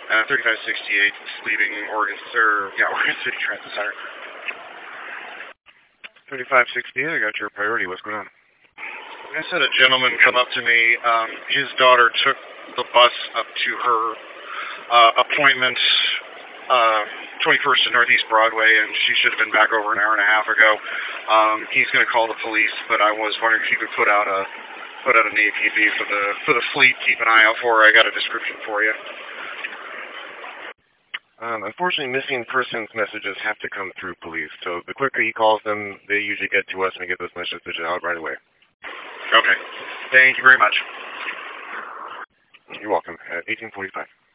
3568, leaving Oregon City Transit Center. 3568, I got your priority. What's going on? I had a gentleman come up to me. His daughter took the bus up to her appointment, 21st to Northeast Broadway, and she should have been back over an hour and a half ago. He's going to call the police, but I was wondering if you could put out an APB for the fleet. Keep an eye out for her. I got a description for you. Unfortunately, missing persons messages have to come through police, so the quicker he calls them, they usually get to us and we get those messages out right away. Okay. Thank you very much. You're welcome. At 1845.